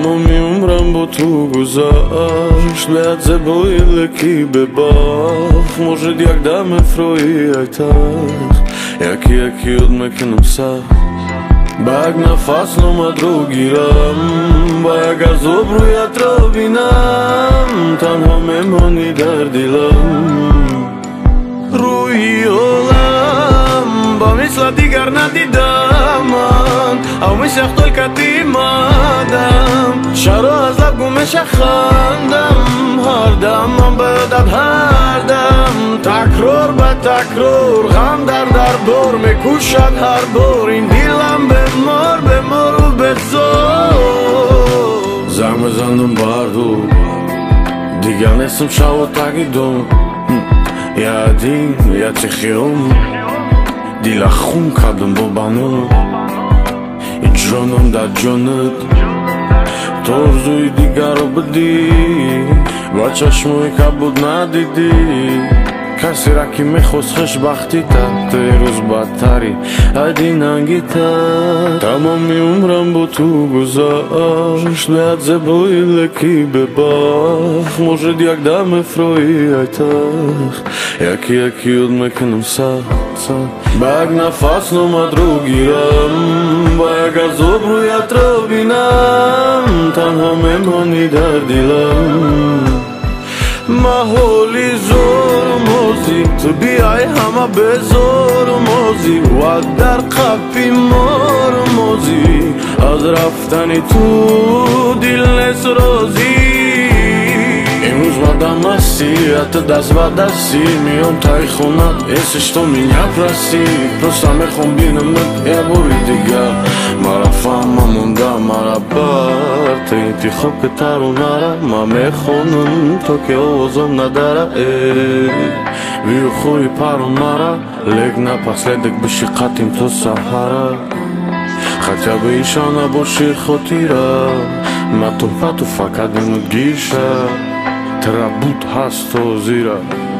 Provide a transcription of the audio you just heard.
تمام عمرم با تو گذشت لحظه زیبایی لکی به باخ موجود یک دم افرایی ایتخ یکی یکی یاد میکنم سخت با یک نفس نومد رو گیرم با یک عذاب رویت را بینم تنها میمانی در دلم روی عالم با مثل دیگر ندیدم من او میشه اختال کتی مادم شرا از لب گمش خندم هر دم من بدد هر دم تکرار به تکرار غم در بار میکوشد هر بار این دیلم بمار و بزار زنگ بزندم بردو دیگر نیستم شو تگیدم یادین یا تخیرم دیل خون کردم با بانو جانم در جانت ترزوی دیگر رو بدی با چشموی که بود ندیدی کسی را که میخواست خوشبختی تا توی روز بدتری هدی ننگی تا تمامی عمرم با تو گذشت لحظه زیبایی لکی به باخ موجود یک دم افرایی ایتخ یکی یکی یاد میکنم سخت با یک نفس نومد رو گیرم با یک عذاب رویت را بینم تنها میمانی در دلم محالی زور موزی تو بیای همه بزار موزی و در قفی مار موزی از رفتنی تو دل نیست رازی امروز مادم هستی حتی دست و دستی میام تای خونت ایسش تو میگم رستی پرستا میخوام بینم یه باری دیگر مرا فهمم مونده مرا بر تا انتخاب که ترو نره ما میخونم تو که آوازم نداره بیو خوی پرو نره لیک نپسلیدک بشی قطیم تو سحره хотя бы еще на больше خطیره ما تو فقط گیشه ترابوت هست و زیره